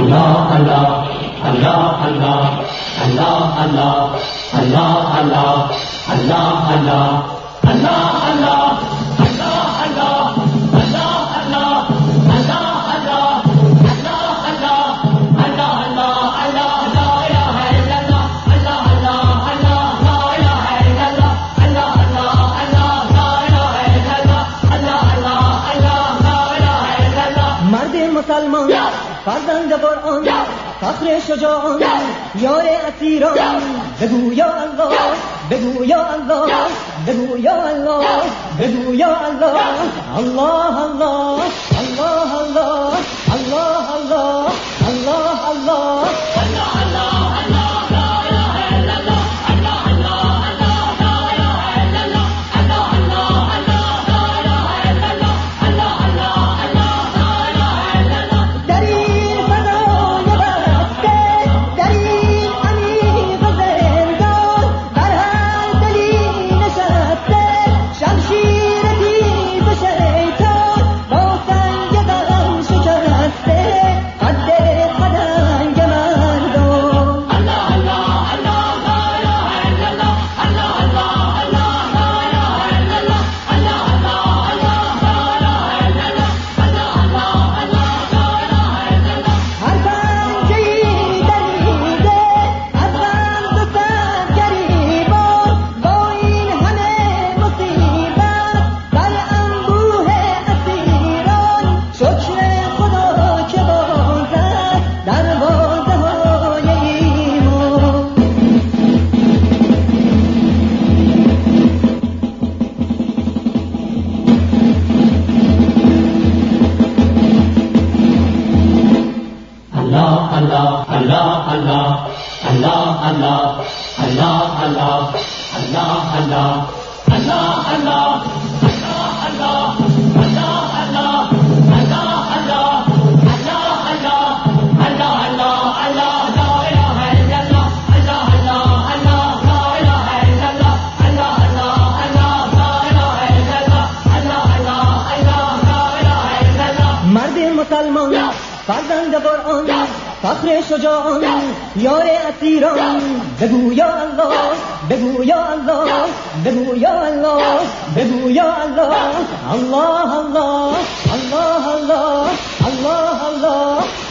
Allah Allah Allah Allah Allah Allah Allah Allah Allah Allah Allah Allah مسلمان فرزند قرآن فخر شجاعان یار اسیران بگو یا الله بگو یا الله بگو یا الله بگو یا الله الله الله الله الله الله الله الله الله مسلمان فرزند قرآن فخر شجاعان یار اسیران بگو یا الله بگو یا الله بگو یا الله بگو یا الله الله الله الله الله الله الله